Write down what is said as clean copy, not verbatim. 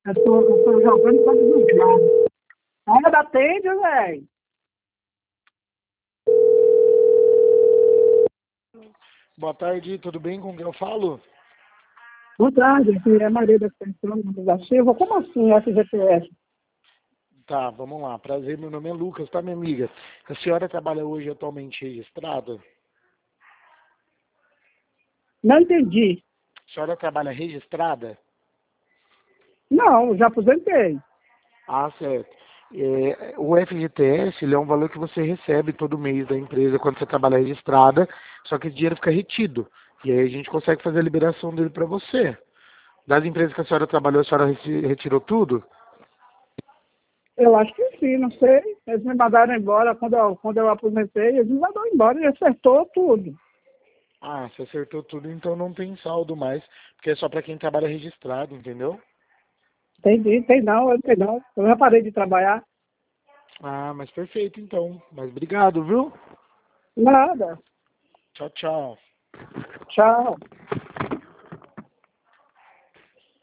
Eu tô jogando para os lados. Olha, atende, velho. Boa tarde, tudo bem? Com quem eu falo? Boa tarde, aqui é a Maria da Extensão da Silva. Como assim, FGTS? Tá, vamos lá. Prazer, meu nome é Lucas, tá, minha amiga? A senhora trabalha hoje atualmente registrada? Não entendi. A senhora trabalha registrada? Não, já aposentei. Ah, certo. O FGTS, ele é um valor que você recebe todo mês da empresa quando você trabalha registrada, só que esse dinheiro fica retido. E aí a gente consegue fazer a liberação dele para você. Das empresas que a senhora trabalhou, a senhora retirou tudo? Eu acho que sim, não sei. Eles me mandaram embora quando eu aposentei, eles me mandaram embora e acertou tudo. Ah, você acertou tudo, então não tem saldo mais, porque é só para quem trabalha registrado, entendeu? Entendi, tem não, eu tenho não. Eu já parei de trabalhar. Ah, mas perfeito então. Mas obrigado, viu? Nada. Tchau, tchau. Tchau.